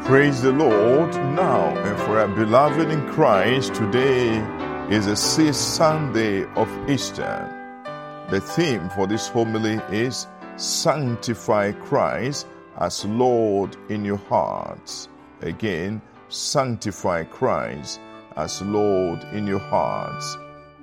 Praise the Lord now and for our beloved in Christ. Today is the 6th Sunday of Easter. The theme for this homily is Sanctify Christ as Lord in your hearts. Again, sanctify Christ as Lord in your hearts.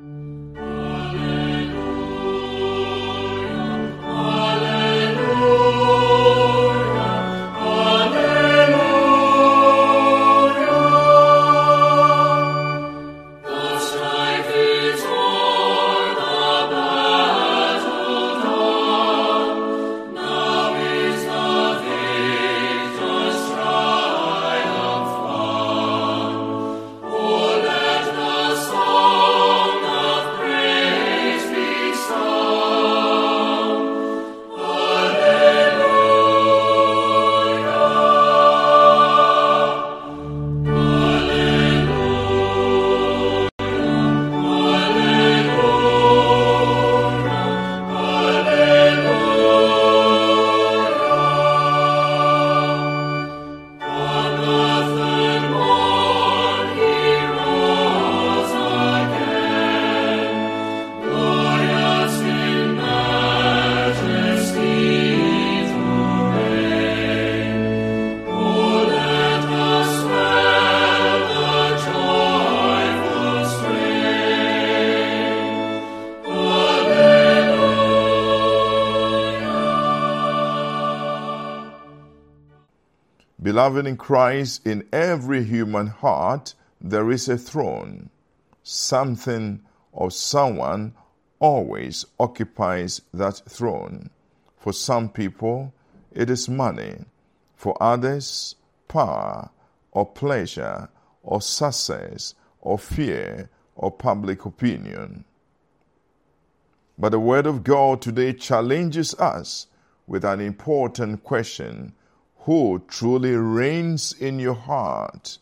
Beloved in Christ, in every human heart there is a throne. Something or someone always occupies that throne. For some people, it is money. For others, power or pleasure or success or fear or public opinion. But the Word of God today challenges us with an important question: who truly reigns in your heart?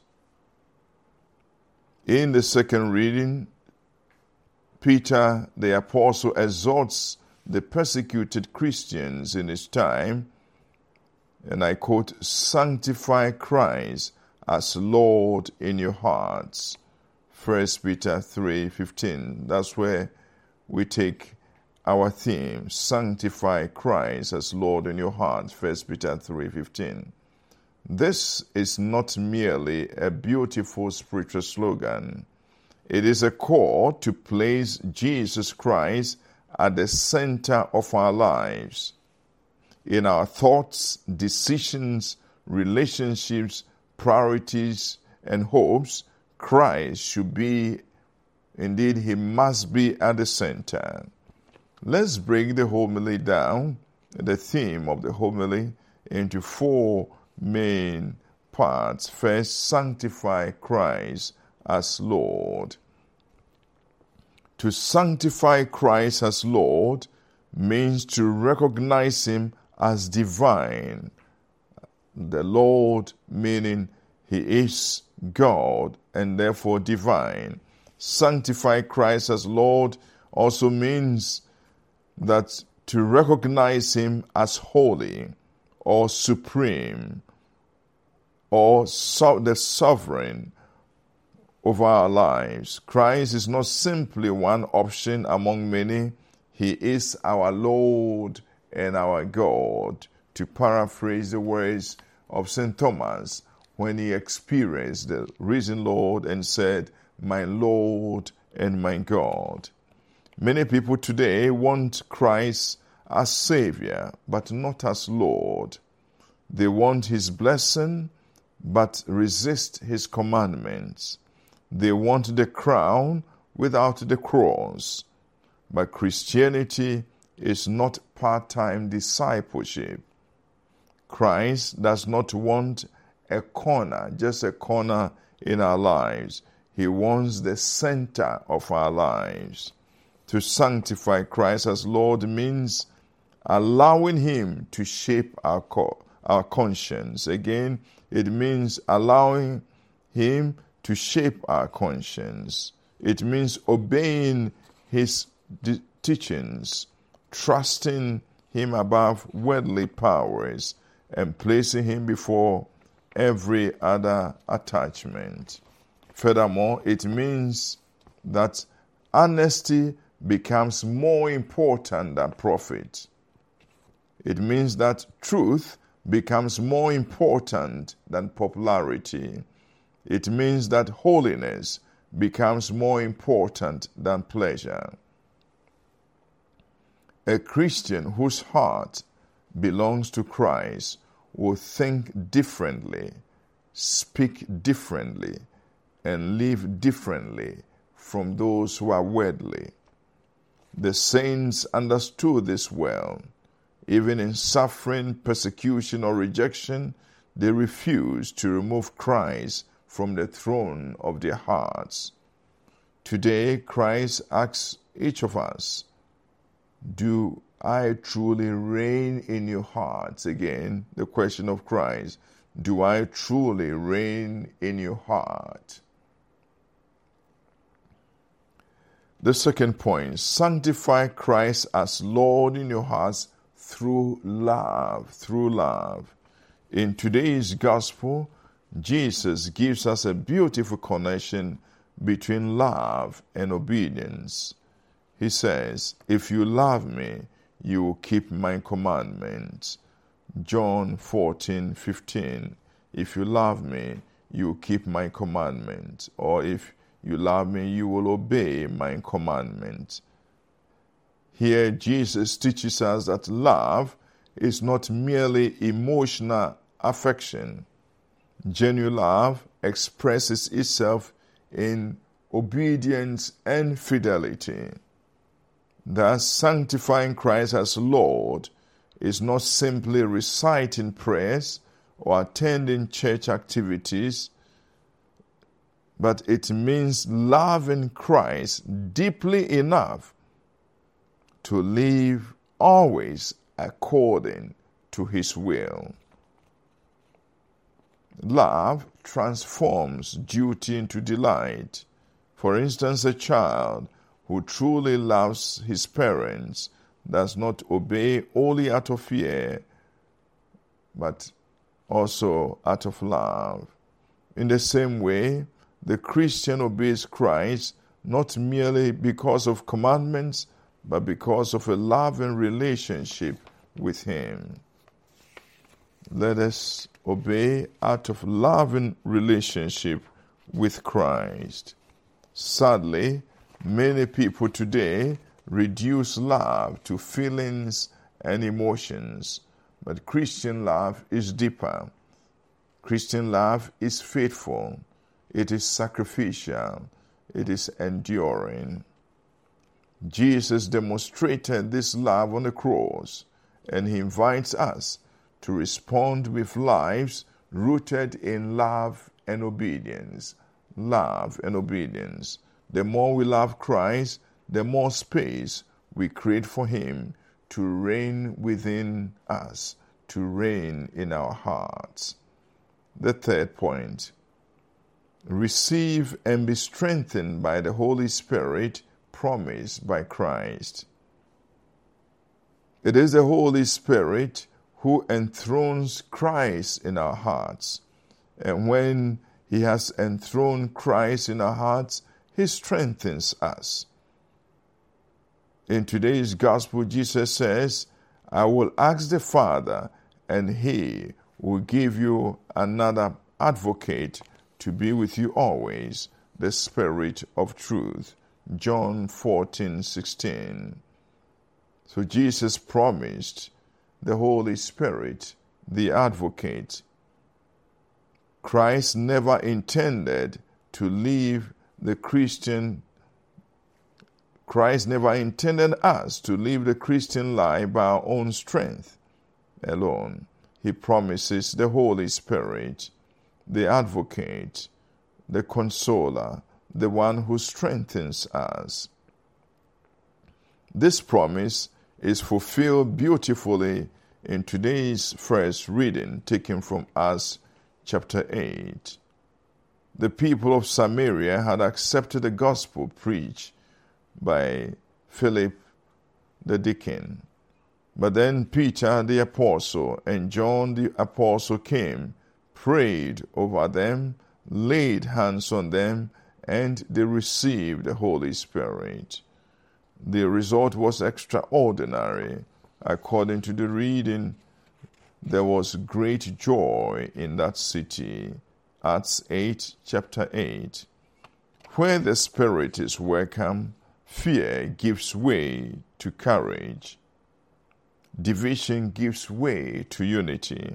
In the second reading, Peter the Apostle exhorts the persecuted Christians in his time, and I quote, "Sanctify Christ as Lord in your hearts." 1 Peter 3:15. That's where we take our theme, sanctify Christ as Lord in your heart, 1 Peter 3:15. This is not merely a beautiful spiritual slogan. It is a call to place Jesus Christ at the center of our lives. In our thoughts, decisions, relationships, priorities, and hopes, Christ should be, indeed, he must be at the center. Let's break the homily down, the theme of the homily, into four main parts. First, sanctify Christ as Lord. To sanctify Christ as Lord means to recognize him as divine. The Lord meaning he is God and therefore divine. Sanctify Christ as Lord also means that to recognize him as holy or supreme or the sovereign over our lives. Christ is not simply one option among many. He is our Lord and our God, to paraphrase the words of St. Thomas when he experienced the risen Lord and said, "My Lord and my God." Many people today want Christ as Savior, but not as Lord. They want his blessing, but resist his commandments. They want the crown without the cross. But Christianity is not part-time discipleship. Christ does not want a corner, just a corner in our lives. He wants the center of our lives. To sanctify Christ as Lord means allowing him to shape our conscience. Again, it means allowing him to shape our conscience. It means obeying his teachings, trusting him above worldly powers, and placing him before every other attachment. Furthermore, it means that honesty becomes more important than profit. It means that truth becomes more important than popularity. It means that holiness becomes more important than pleasure. A Christian whose heart belongs to Christ will think differently, speak differently, and live differently from those who are worldly. The saints understood this well. Even in suffering, persecution, or rejection, they refused to remove Christ from the throne of their hearts. Today, Christ asks each of us, do I truly reign in your hearts? Again, the question of Christ, do I truly reign in your heart? The second point, sanctify Christ as Lord in your hearts through love. In today's gospel, Jesus gives us a beautiful connection between love and obedience. He says, if you love me, you will keep my commandments. John 14:15. If you love me, you will keep my commandments. Or if you love me, you will obey my commandments. Here, Jesus teaches us that love is not merely emotional affection. Genuine love expresses itself in obedience and fidelity. Thus, sanctifying Christ as Lord is not simply reciting prayers or attending church activities, but it means loving Christ deeply enough to live always according to his will. Love transforms duty into delight. For instance, a child who truly loves his parents does not obey only out of fear, but also out of love. In the same way, the Christian obeys Christ not merely because of commandments, but because of a loving relationship with him. Let us obey out of loving relationship with Christ. Sadly, many people today reduce love to feelings and emotions, but Christian love is deeper. Christian love is faithful. It is sacrificial. It is enduring. Jesus demonstrated this love on the cross, and he invites us to respond with lives rooted in love and obedience. Love and obedience. The more we love Christ, the more space we create for him to reign within us, to reign in our hearts. The third point, receive and be strengthened by the Holy Spirit promised by Christ. It is the Holy Spirit who enthrones Christ in our hearts. And when he has enthroned Christ in our hearts, he strengthens us. In today's gospel, Jesus says, I will ask the Father, and he will give you another advocate to be with you always, the Spirit of truth. John 14:16. So Jesus promised the Holy Spirit, the advocate. Christ never intended to leave the Christian. Christ never intended us to live the Christian life by our own strength alone. He promises the Holy Spirit, the advocate, the consoler, the one who strengthens us. This promise is fulfilled beautifully in today's first reading taken from Acts chapter 8. The people of Samaria had accepted the gospel preached by Philip the deacon. But then Peter the apostle and John the apostle came, prayed over them, laid hands on them, and they received the Holy Spirit. The result was extraordinary. According to the reading, there was great joy in that city. Acts 8, chapter 8. Where the Spirit is welcome, fear gives way to courage. Division gives way to unity.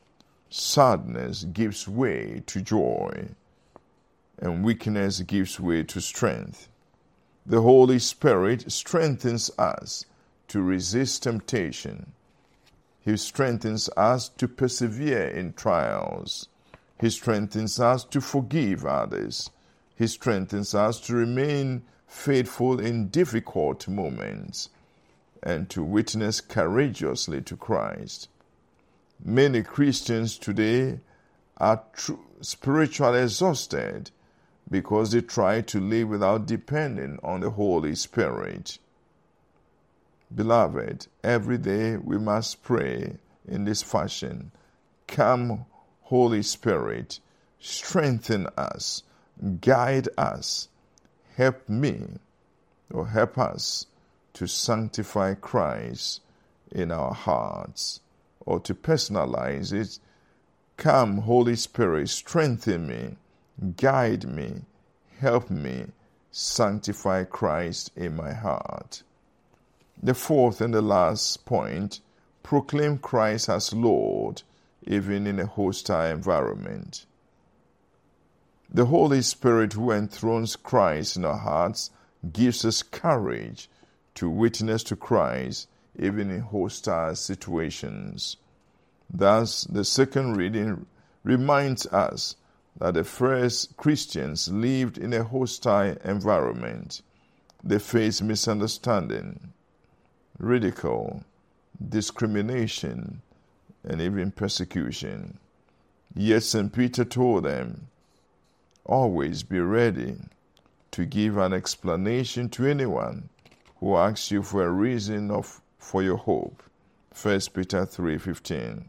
Sadness gives way to joy. And weakness gives way to strength. The Holy Spirit strengthens us to resist temptation. He strengthens us to persevere in trials. He strengthens us to forgive others. He strengthens us to remain faithful in difficult moments and to witness courageously to Christ. Many Christians today are spiritually exhausted because they try to live without depending on the Holy Spirit. Beloved, every day we must pray in this fashion. Come, Holy Spirit, strengthen us, guide us, help me or help us to sanctify Christ in our hearts, or to personalize it. Come, Holy Spirit, strengthen me, guide me, help me sanctify Christ in my heart. The fourth and the last point, proclaim Christ as Lord, even in a hostile environment. The Holy Spirit who enthrones Christ in our hearts gives us courage to witness to Christ even in hostile situations. Thus, the second reading reminds us that the first Christians lived in a hostile environment. They faced misunderstanding, ridicule, discrimination, and even persecution. Yet St. Peter told them, always be ready to give an explanation to anyone who asks you for a reason for your hope. 1 Peter 3:15.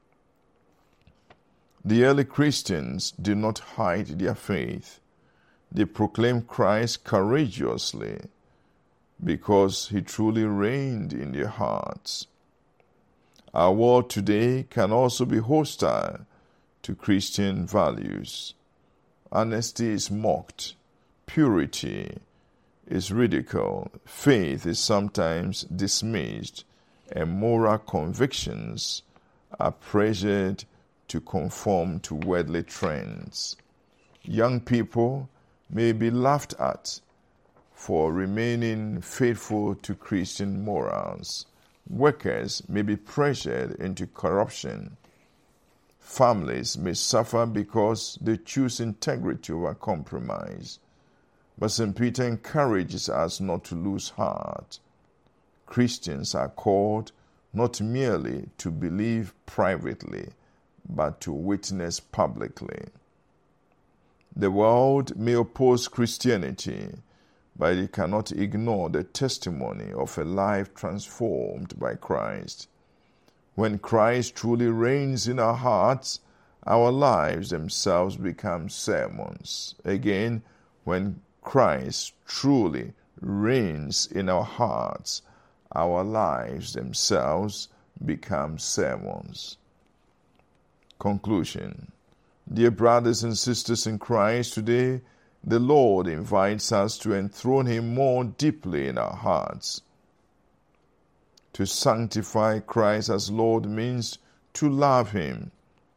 The early Christians did not hide their faith. They proclaimed Christ courageously because he truly reigned in their hearts. Our world today can also be hostile to Christian values. Honesty is mocked, purity is ridiculed, faith is sometimes dismissed, and moral convictions are pressured to conform to worldly trends. Young people may be laughed at for remaining faithful to Christian morals. Workers may be pressured into corruption. Families may suffer because they choose integrity over compromise. But St. Peter encourages us not to lose heart. Christians are called not merely to believe privately, but to witness publicly. The world may oppose Christianity, but it cannot ignore the testimony of a life transformed by Christ. When Christ truly reigns in our hearts, our lives themselves become sermons. Again, when Christ truly reigns in our hearts, our lives themselves become sermons. Conclusion. Dear brothers and sisters in Christ, today the Lord invites us to enthrone him more deeply in our hearts. To sanctify Christ as Lord means to love him,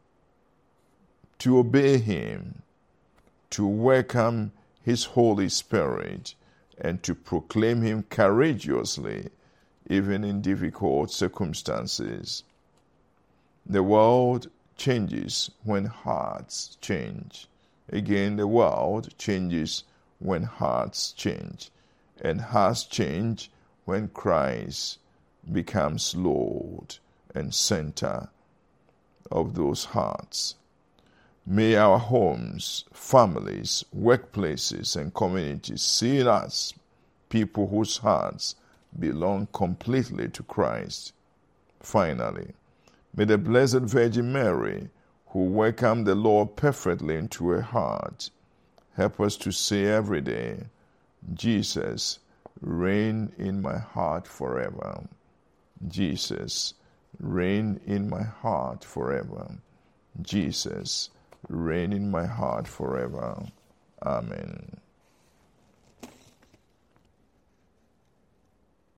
to obey him, to welcome his Holy Spirit, and to proclaim him courageously, even in difficult circumstances. The world changes when hearts change. Again, the world changes when hearts change, and hearts change when Christ becomes Lord and center of those hearts. May our homes, families, workplaces, and communities see in us people whose hearts belong completely to Christ. Finally, may the Blessed Virgin Mary, who welcome the Lord perfectly into her heart. Help us to say every day, Jesus, reign in my heart forever. Jesus, reign in my heart forever. Jesus, reign in my heart forever. Amen.